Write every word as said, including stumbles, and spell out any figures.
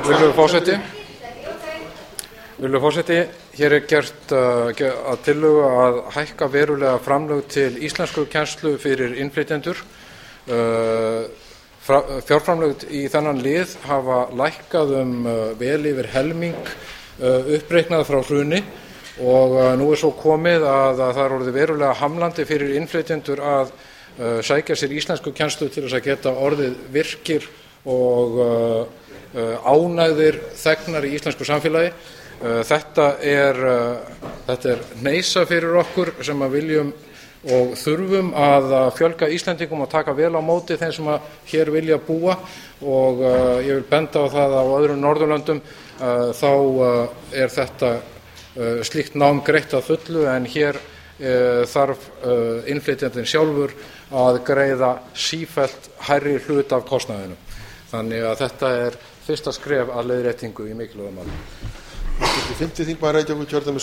Virðulegur forseti. Virðulegur forseti, hér er gert uh, að tillögu að hækka verulega framlög til íslenskukennslu fyrir innflytjendur. Uh, fjárframlög í þennan lið hafa lækkað um uh, vel yfir helming uh, uppreiknað frá hruni og uh, nú er svo komið að, að það er orðið verulega hamlandi fyrir innflytjendur að uh, sækja sér íslenskukennslu til þess að geta orðið virkir og uh, uh, ánægðir þegnar í íslensku samfélagi. Uh, þetta er, uh, þetta er hneisa fyrir okkur sem að viljum og þurfum að fjölga Íslendingum og taka vel á móti þeim sem að hér vilja búa og uh, ég vil benda á það á öðrum Norðurlöndum uh, þá uh, er þetta uh, slíkt nám greitt að fullu en hér uh, þarf uh, innflytjandinn sjálfur að greiða sífellt hærri hlut af kostnaðinum. Þannig að þetta er fyrsta skref að leiðréttingu í mikilvægum málum. fimmti þingmaður Reykjavíkurkjördæmis